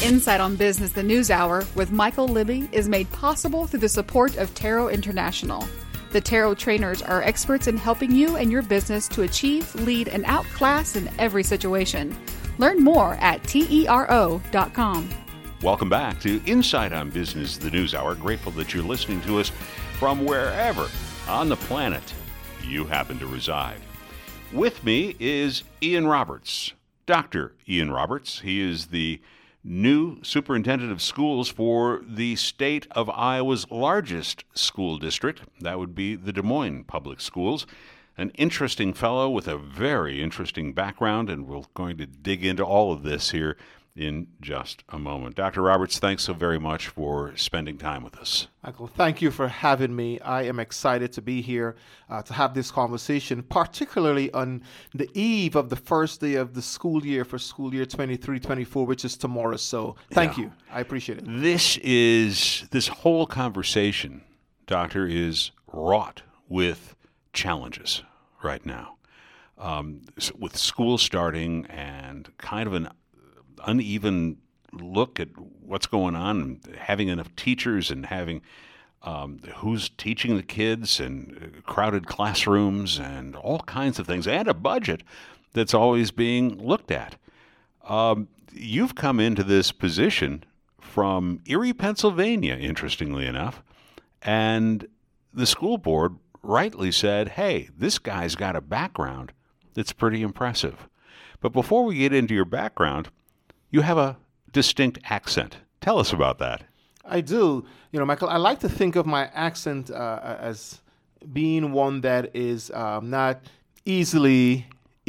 Insight on Business, the News Hour with Michael Libby is made possible through the support of Tarot International. The Tarot trainers are experts in helping you and your business to achieve, lead, and outclass in every situation. Learn more at TERO.com. Welcome back to Insight on Business, the News Hour. Grateful that you're listening to us from wherever on the planet you happen to reside. With me is Ian Roberts, Dr. Ian Roberts. He is the new superintendent of schools for the state of Iowa's largest school district. That would be the Des Moines Public Schools. An interesting fellow with a very interesting background, and we're going to dig into all of this here in just a moment. Dr. Roberts, thanks so very much for spending time with us. Michael, thank you for having me. I am excited to be here to have this conversation, particularly on the eve of the first day of the school year for school year 23-24, which is tomorrow. So thank you. I appreciate it. This whole conversation, Doctor, is wrought with challenges right now. With school starting and kind of an uneven look at what's going on, and having enough teachers and having who's teaching the kids and crowded classrooms and all kinds of things, and a budget that's always being looked at. You've come into this position from Erie, Pennsylvania, interestingly enough, and the school board rightly said, hey, this guy's got a background that's pretty impressive. But before we get into your background, you have a distinct accent. Tell us about that. I do. Michael, I like to think of my accent as being one that is not easily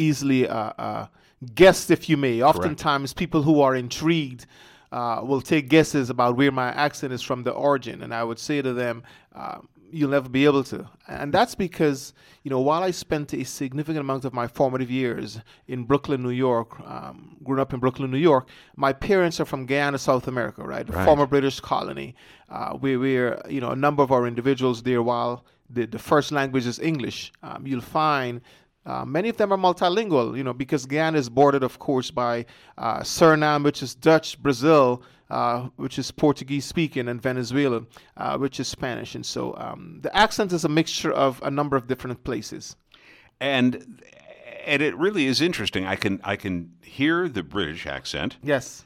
guessed, if you may. Oftentimes, people who are intrigued will take guesses about where my accent is from, the origin, and I would say to them, you'll never be able to. And that's because, while I spent a significant amount of my formative years in Brooklyn, New York, growing up in Brooklyn, New York, my parents are from Guyana, South America, right? The former British colony. We're a number of our individuals there, while the first language is English, you'll find many of them are multilingual, because Guyana is bordered, of course, by Suriname, which is Dutch, Brazil, which is Portuguese-speaking, and Venezuela, which is Spanish. And so the accent is a mixture of a number of different places. And it really is interesting. I can hear the British accent. Yes.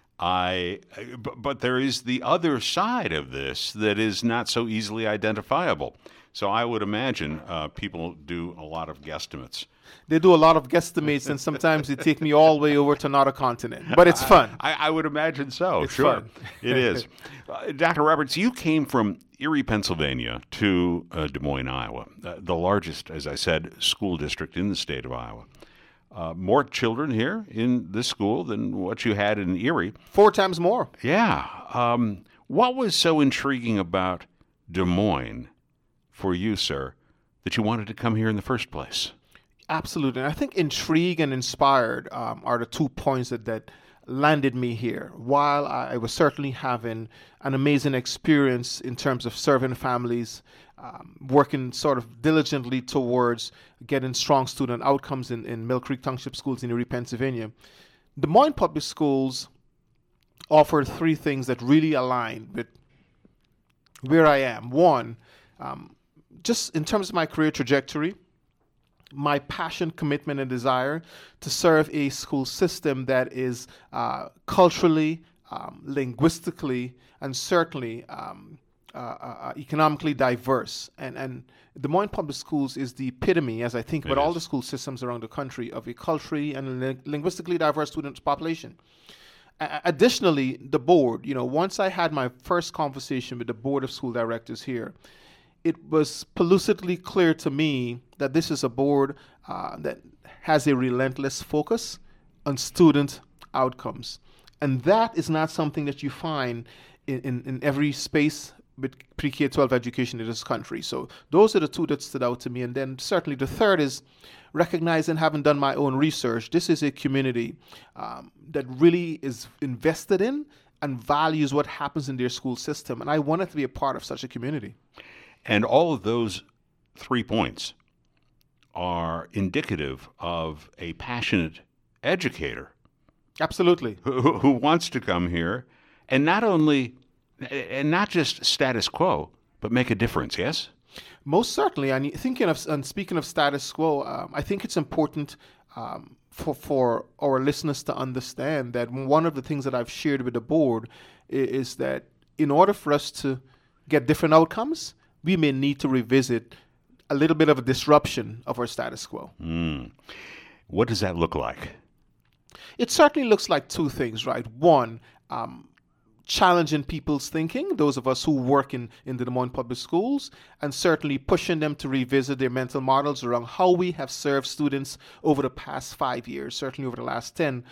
But there is the other side of this that is not so easily identifiable. So I would imagine people do a lot of guesstimates. They do a lot of guesstimates, and sometimes they take me all the way over to another continent. But it's fun. I would imagine so. It's sure. Fun. It is. Dr. Roberts, you came from Erie, Pennsylvania to Des Moines, Iowa, the largest, as I said, school district in the state of Iowa. More children here in this school than what you had in Erie. 4 times more. Yeah. What was so intriguing about Des Moines for you, sir, that you wanted to come here in the first place? Absolutely. And I think intrigue and inspired are the 2 points that landed me here. While I was certainly having an amazing experience in terms of serving families, working sort of diligently towards getting strong student outcomes in Mill Creek Township Schools in Erie, Pennsylvania, Des Moines Public Schools offered 3 things that really aligned with where I am. One, just in terms of my career trajectory, my passion, commitment, and desire to serve a school system that is culturally, linguistically, and certainly economically diverse. And Des Moines Public Schools is the epitome, as I think about all the school systems around the country, of a culturally and linguistically diverse student population. Additionally, the board, once I had my first conversation with the board of school directors here, it was pellucidly clear to me that this is a board that has a relentless focus on student outcomes. And that is not something that you find in every space with pre-K-12 education in this country. So those are the 2 that stood out to me. And then certainly the third is recognizing, having done my own research, this is a community that really is invested in and values what happens in their school system. And I wanted to be a part of such a community. And all of those 3 points are indicative of a passionate educator. Absolutely. Who wants to come here and not just status quo, but make a difference. Yes. Most certainly. And speaking of status quo, I think it's important for our listeners to understand that one of the things that I've shared with the board is that in order for us to get different outcomes, we may need to revisit a little bit of a disruption of our status quo. What does that look like? It certainly looks like two things, right? One, challenging people's thinking, those of us who work in the Des Moines Public Schools, and certainly pushing them to revisit their mental models around how we have served students over the past 5 years, certainly over the last 10,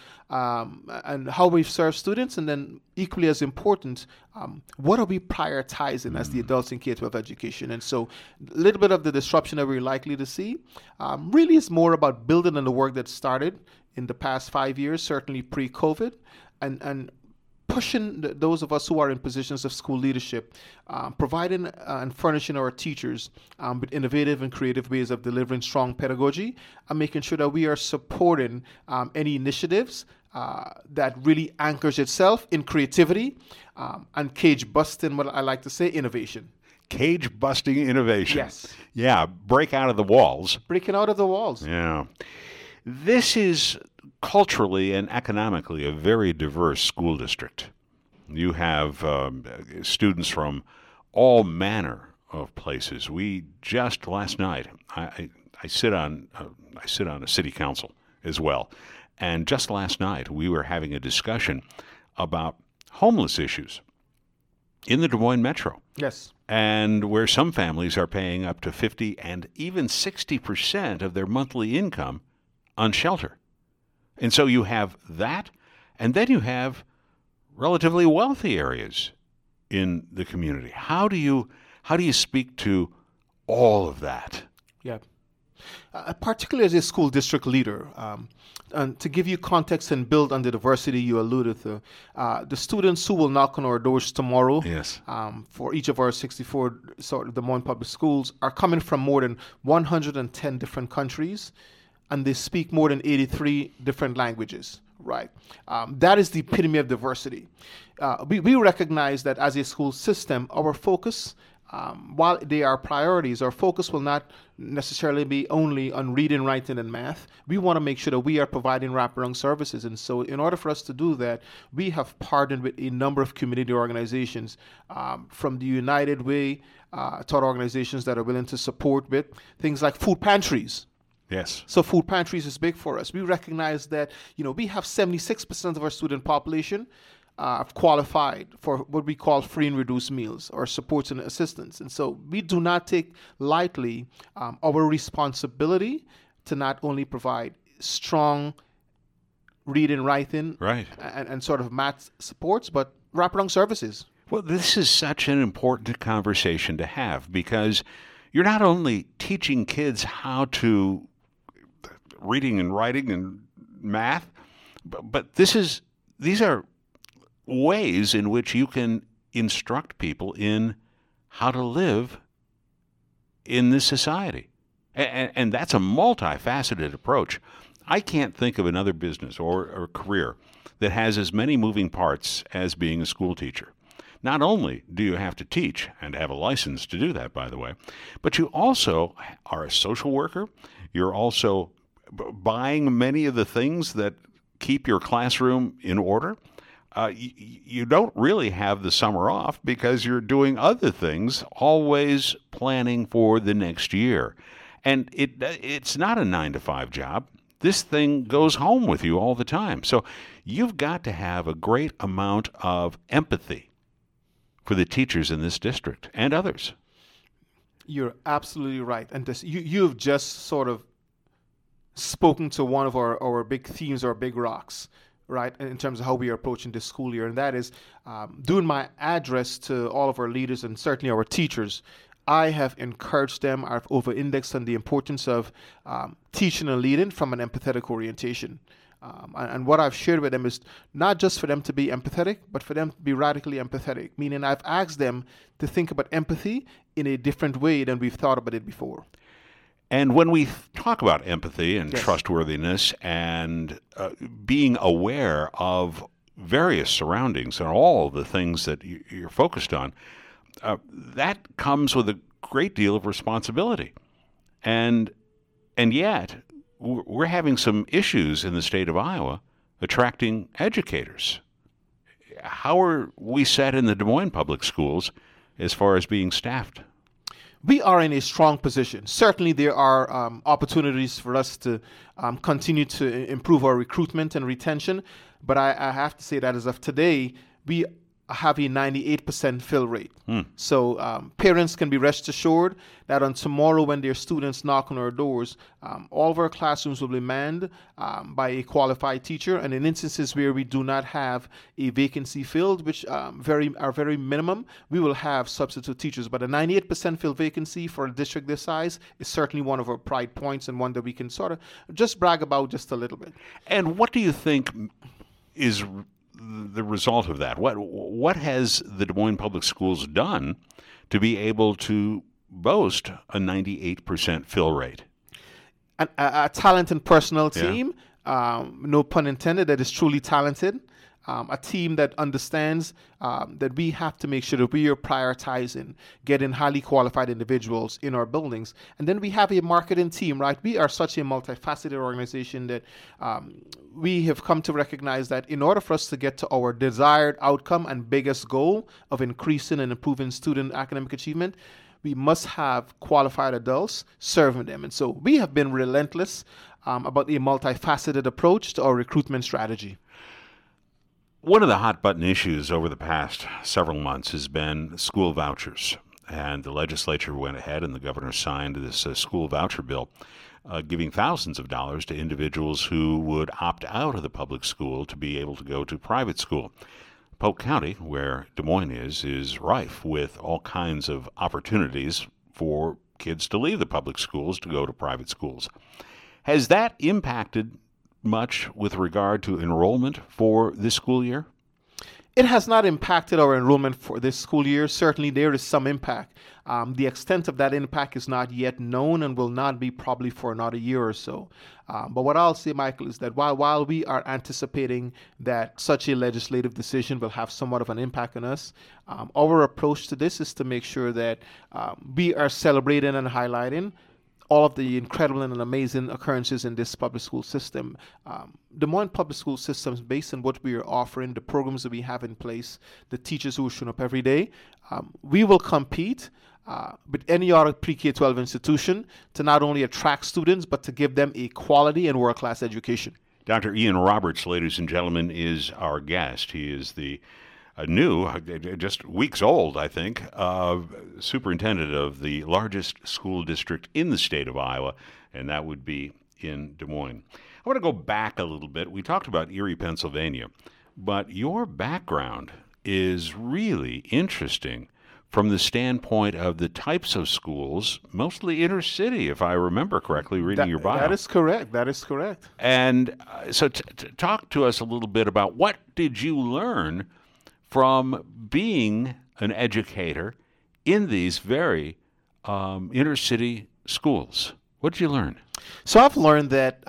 and how we've served students, and then equally as important, what are we prioritizing as the adults in K-12 education? And so a little bit of the disruption that we're likely to see really is more about building on the work that started in the past 5 years, certainly pre-COVID, and pushing those of us who are in positions of school leadership, providing and furnishing our teachers with innovative and creative ways of delivering strong pedagogy, and making sure that we are supporting any initiatives that really anchors itself in creativity and cage busting, what I like to say, innovation. Cage busting innovation. Yes. Yeah, break out of the walls. Breaking out of the walls. Yeah. This is culturally and economically a very diverse school district. You have students from all manner of places. We just last night, I sit on a city council as well, and just last night we were having a discussion about homeless issues in the Des Moines Metro. Yes. And where some families are paying up to 50 and even 60% of their monthly income on shelter. And so you have that, and then you have relatively wealthy areas in the community. How do you speak to all of that? Yeah. Particularly as a school district leader, and to give you context and build on the diversity you alluded to, the students who will knock on our doors tomorrow, yes, for each of our 64 Des Moines Public Schools, are coming from more than 110 different countries, and they speak more than 83 different languages, right? That is the epitome of diversity. We recognize that as a school system, our focus, while they are priorities, our focus will not necessarily be only on reading, writing, and math. We want to make sure that we are providing wraparound services. And so in order for us to do that, we have partnered with a number of community organizations, from the United Way to other organizations that are willing to support with things like food pantries. Yes. So food pantries is big for us. We recognize that, we have 76% of our student population qualified for what we call free and reduced meals or supports and assistance. And so we do not take lightly our responsibility to not only provide strong reading, writing, right, and sort of math supports, but wraparound services. Well, this is such an important conversation to have, because you're not only teaching kids how to reading and writing and math, but these are ways in which you can instruct people in how to live in this society. And that's a multifaceted approach. I can't think of another business or career that has as many moving parts as being a school teacher. Not only do you have to teach and have a license to do that, by the way, but you also are a social worker. You're also buying many of the things that keep your classroom in order. You don't really have the summer off because you're doing other things, always planning for the next year. And it's not a 9-to-5 job. This thing goes home with you all the time. So you've got to have a great amount of empathy for the teachers in this district and others. You're absolutely right. And you've just sort of spoken to one of our big themes, our big rocks, right, in terms of how we are approaching this school year. And that is, doing my address to all of our leaders and certainly our teachers, I have encouraged them, I've over-indexed on the importance of teaching and leading from an empathetic orientation. And what I've shared with them is not just for them to be empathetic, but for them to be radically empathetic, meaning I've asked them to think about empathy in a different way than we've thought about it before. And when we talk about empathy and yes. trustworthiness and being aware of various surroundings and all the things that you're focused on, that comes with a great deal of responsibility. And yet, we're having some issues in the state of Iowa attracting educators. How are we set in the Des Moines Public Schools as far as being staffed? We are in a strong position. Certainly, there are opportunities for us to continue to improve our recruitment and retention. But I have to say that as of today, we have a 98% fill rate. So parents can be rest assured that on tomorrow when their students knock on our doors, all of our classrooms will be manned by a qualified teacher. And in instances where we do not have a vacancy filled, which are very minimum, we will have substitute teachers. But a 98% fill vacancy for a district this size is certainly one of our pride points and one that we can sort of just brag about just a little bit. And what do you think is the result of that? What has the Des Moines Public Schools done to be able to boast a 98% fill rate? A talented personnel team, no pun intended, that is truly talented. A team that understands that we have to make sure that we are prioritizing getting highly qualified individuals in our buildings. And then we have a marketing team, right? We are such a multifaceted organization that we have come to recognize that in order for us to get to our desired outcome and biggest goal of increasing and improving student academic achievement, we must have qualified adults serving them. And so we have been relentless about a multifaceted approach to our recruitment strategy. One of the hot button issues over the past several months has been school vouchers. And the legislature went ahead and the governor signed this school voucher bill, giving thousands of dollars to individuals who would opt out of the public school to be able to go to private school. Polk County, where Des Moines is rife with all kinds of opportunities for kids to leave the public schools to go to private schools. Has that impacted much with regard to enrollment for this school year? It has not impacted our enrollment for this school year. Certainly there is some impact. The extent of that impact is not yet known and will not be probably for another year or so. But what I'll say, Michael, is that while we are anticipating that such a legislative decision will have somewhat of an impact on us, our approach to this is to make sure that we are celebrating and highlighting all of the incredible and amazing occurrences in this public school system. Des Moines public school systems, based on what we are offering, the programs that we have in place, the teachers who are showing up every day, we will compete with any other pre-K-12 institution to not only attract students, but to give them a quality and world-class education. Dr. Ian Roberts, ladies and gentlemen, is our guest. He is the new, just weeks old, I think, superintendent of the largest school district in the state of Iowa, and that would be in Des Moines. I want to go back a little bit. We talked about Erie, Pennsylvania, but your background is really interesting from the standpoint of the types of schools, mostly inner city, if I remember correctly, reading your bio. That is correct. That is correct. And so talk to us a little bit about what did you learn from being an educator in these very inner city schools. What did you learn? So I've learned that,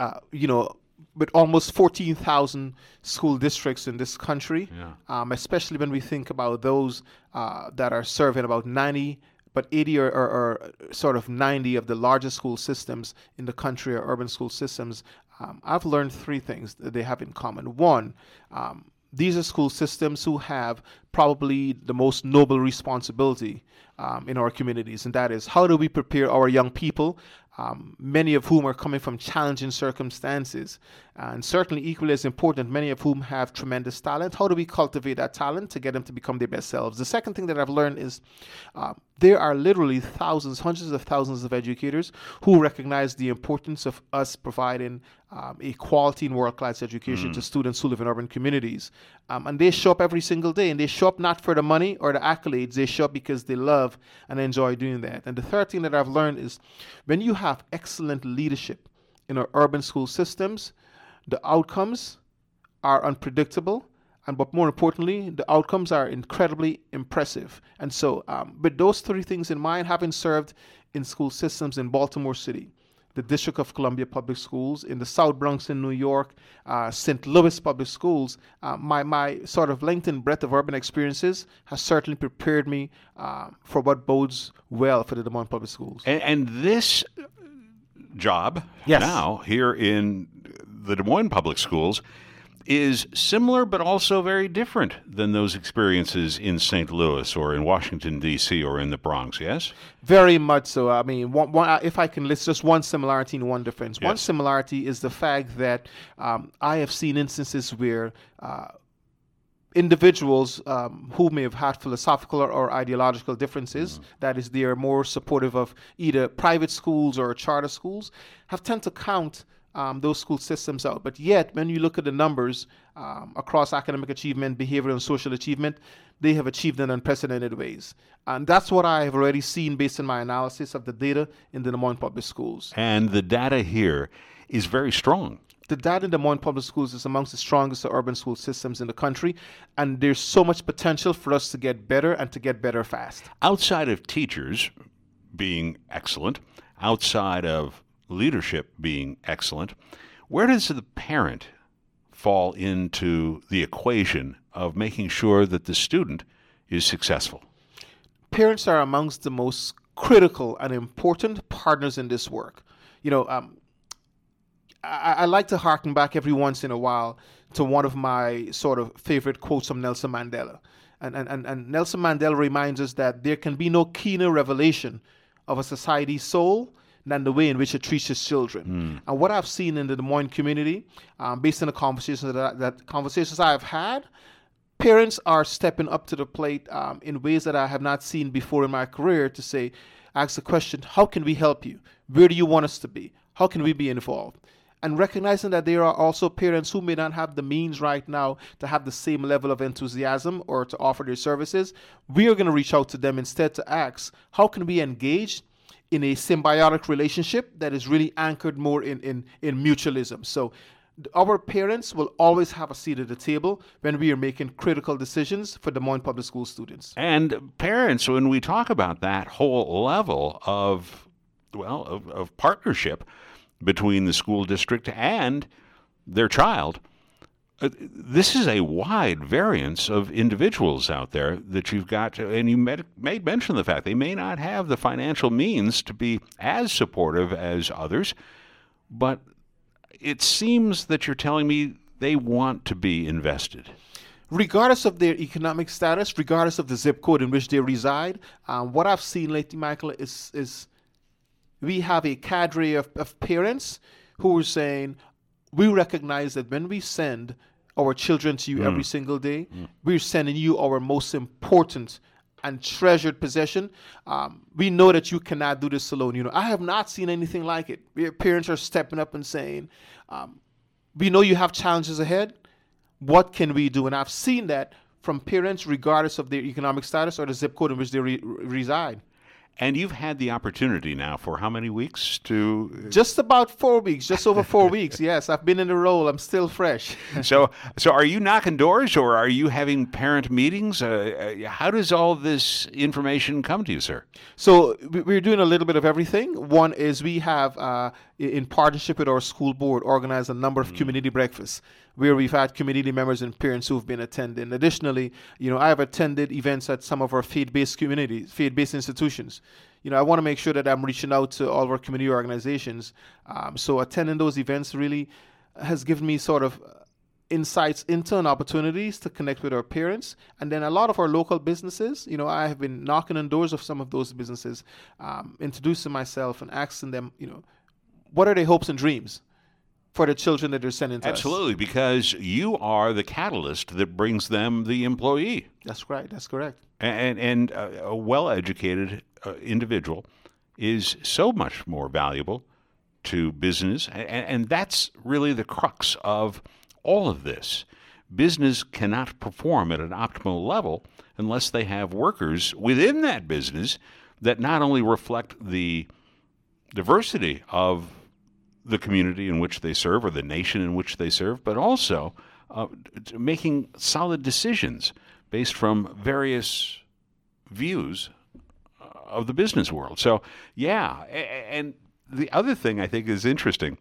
with almost 14,000 school districts in this country, especially when we think about those that are serving about 90, but 80 or sort of 90 of the largest school systems in the country or urban school systems, I've learned three things that they have in common. One, these are school systems who have probably the most noble responsibility in our communities, and that is how do we prepare our young people, many of whom are coming from challenging circumstances, and certainly equally as important, many of whom have tremendous talent. How do we cultivate that talent to get them to become their best selves? The second thing that I've learned is there are literally thousands, hundreds of thousands of educators who recognize the importance of us providing a quality and world-class education to students who live in urban communities. And they show up every single day, and they show up not for the money or the accolades. They show up because they love and enjoy doing that. And the third thing that I've learned is when you have excellent leadership in our urban school systems, the outcomes are unpredictable, but more importantly, the outcomes are incredibly impressive. And so with those three things in mind, having served in school systems in Baltimore City, the District of Columbia Public Schools, in the South Bronx in New York, St. Louis Public Schools, my sort of length and breadth of urban experiences has certainly prepared me for what bodes well for the Des Moines Public Schools. And this job now here in the Des Moines Public Schools is similar but also very different than those experiences in St. Louis or in Washington, D.C. or in the Bronx, yes? Very much so. I mean, if I can list just one similarity and one difference. Yes. One similarity is the fact that I have seen instances where individuals who may have had philosophical or ideological differences, that is, they are more supportive of either private schools or charter schools, have tend to count those school systems out. But yet, when you look at the numbers across academic achievement, behavioral and social achievement, they have achieved in unprecedented ways. And that's what I have already seen based on my analysis of the data in the Des Moines Public Schools. And the data here is very strong. The data in Des Moines Public Schools is amongst the strongest urban school systems in the country, and there's so much potential for us to get better and to get better fast. Outside of teachers being excellent, outside of leadership being excellent, where does the parent fall into the equation of making sure that the student is successful? Parents are amongst the most critical and important partners in this work. You know, I like to harken back every once in a while to one of my sort of favorite quotes from Nelson Mandela. And Nelson Mandela reminds us that there can be no keener revelation of a society's soul than the way in which it treats its children. And what I've seen in the Des Moines community, based on the conversations I've had, parents are stepping up to the plate in ways that I have not seen before in my career to say, ask the question, how can we help you? Where do you want us to be? How can we be involved? And recognizing that there are also parents who may not have the means right now to have the same level of enthusiasm or to offer their services, we are going to reach out to them instead to ask, how can we engage in a symbiotic relationship that is really anchored more in mutualism? So our parents will always have a seat at the table when we are making critical decisions for Des Moines Public School students. And parents, when we talk about that whole level of partnership between the school district and their child, this is a wide variance of individuals out there that you've got, and you made mention of the fact they may not have the financial means to be as supportive as others, but it seems that you're telling me they want to be invested. Regardless of their economic status, regardless of the zip code in which they reside, what I've seen lately, Michael, is we have a cadre of parents who are saying, we recognize that when we send our children to you every single day, we're sending you our most important and treasured possession. We know that you cannot do this alone. You know, I have not seen anything like it. Parents are stepping up and saying, we know you have challenges ahead. What can we do? And I've seen that from parents regardless of their economic status or the zip code in which they reside. And you've had the opportunity now for how many weeks to... Just about 4 weeks, just over 4 weeks. Yes, I've been in the role. I'm still fresh. So are you knocking doors or are you having parent meetings? How does all this information come to you, sir? So we're doing a little bit of everything. One is we have, in partnership with our school board, organized a number of community breakfasts where we've had community members and parents who've been attending. Additionally, you know, I have attended events at some of our faith-based communities, faith-based institutions. You know, I want to make sure that I'm reaching out to all of our community organizations. So attending those events really has given me sort of insights into and opportunities to connect with our parents. And then a lot of our local businesses, you know, I have been knocking on doors of some of those businesses, introducing myself and asking them, you know, what are their hopes and dreams for the children that they're sending to us? Absolutely, because you are the catalyst that brings them the employee. That's right. That's correct. And a well-educated individual is so much more valuable to business, and that's really the crux of all of this. Business cannot perform at an optimal level unless they have workers within that business that not only reflect the diversity of the community in which they serve or the nation in which they serve, but also making solid decisions based from various views of the business world. So, yeah, and the other thing I think is interesting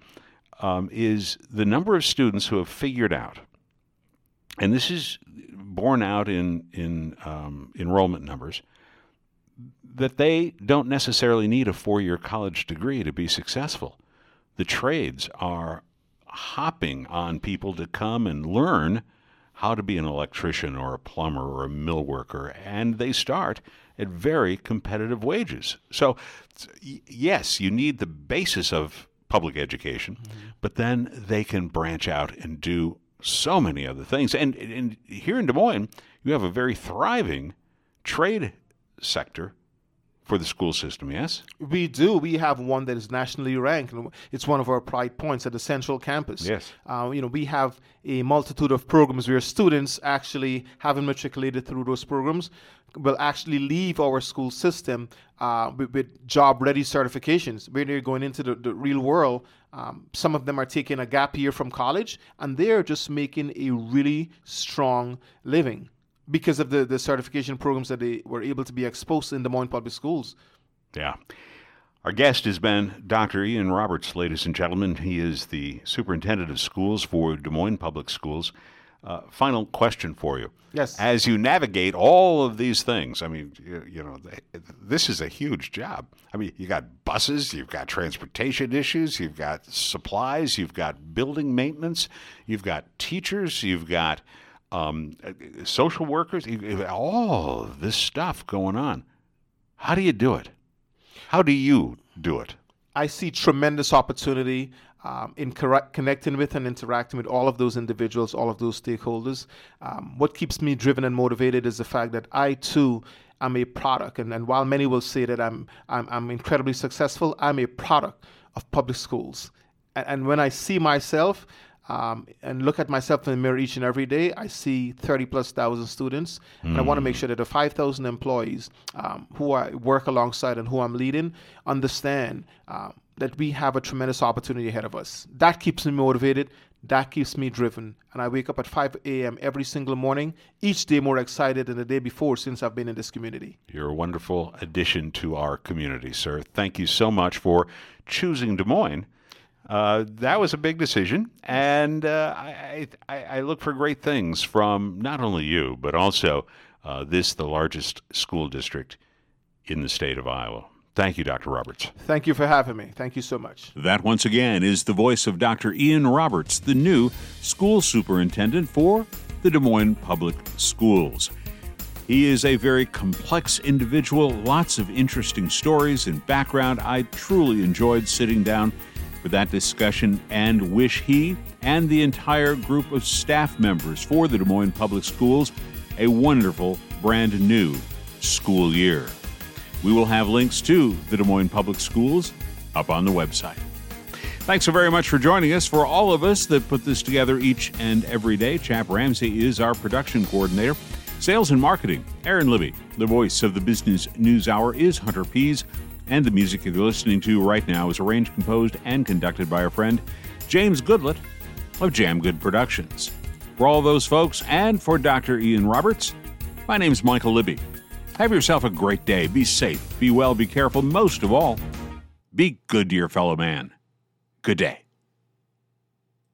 is the number of students who have figured out, and this is borne out in enrollment numbers, that they don't necessarily need a 4-year college degree to be successful. The trades are hopping on people to come and learn how to be an electrician or a plumber or a mill worker, and they start at very competitive wages. So, yes, you need the basis of public education, but then they can branch out and do so many other things. And here in Des Moines, you have a very thriving trade sector for the school system, yes? We do. We have one that is nationally ranked. It's one of our pride points at the Central Campus. Yes. We have a multitude of programs where students actually haven't matriculated through those programs will actually leave our school system with job-ready certifications. Where they're going into the real world, some of them are taking a gap year from college, and they're just making a really strong living because of the certification programs that they were able to be exposed in Des Moines Public Schools. Yeah. Our guest has been Dr. Ian Roberts, ladies and gentlemen. He is the superintendent of schools for Des Moines Public Schools. Final question for you. Yes. As you navigate all of these things, I mean, this is a huge job. I mean, you got buses, you've got transportation issues, you've got supplies, you've got building maintenance, you've got teachers, you've got social workers, all of this stuff going on. How do you do it? How do you do it? I see tremendous opportunity in connecting with and interacting with all of those individuals, all of those stakeholders. What keeps me driven and motivated is the fact that I too am a product. And while many will say that I'm incredibly successful, I'm a product of public schools. And when I see myself and look at myself in the mirror each and every day, I see 30,000+ students. And I want to make sure that the 5,000 employees who I work alongside and who I'm leading understand that we have a tremendous opportunity ahead of us. That keeps me motivated. That keeps me driven. And I wake up at 5 a.m. every single morning, each day more excited than the day before since I've been in this community. You're a wonderful addition to our community, sir. Thank you so much for choosing Des Moines. That was a big decision, and I look for great things from not only you, but also the largest school district in the state of Iowa. Thank you, Dr. Roberts. Thank you for having me. Thank you so much. That, once again, is the voice of Dr. Ian Roberts, the new school superintendent for the Des Moines Public Schools. He is a very complex individual, lots of interesting stories and background. I truly enjoyed sitting down for that discussion and wish he and the entire group of staff members for the Des Moines Public Schools a wonderful, brand new school year. We will have links to the Des Moines Public Schools up on the website. Thanks so very much for joining us. For all of us that put this together each and every day, Chap Ramsey is our production coordinator. Sales and marketing, Aaron Libby. The voice of the Business News Hour is Hunter Pease. And the music you're listening to right now is arranged, composed, and conducted by our friend James Goodlett of Jam Good Productions. For all those folks and for Dr. Ian Roberts, my name's Michael Libby. Have yourself a great day. Be safe, be well, be careful. Most of all, be good to your fellow man. Good day.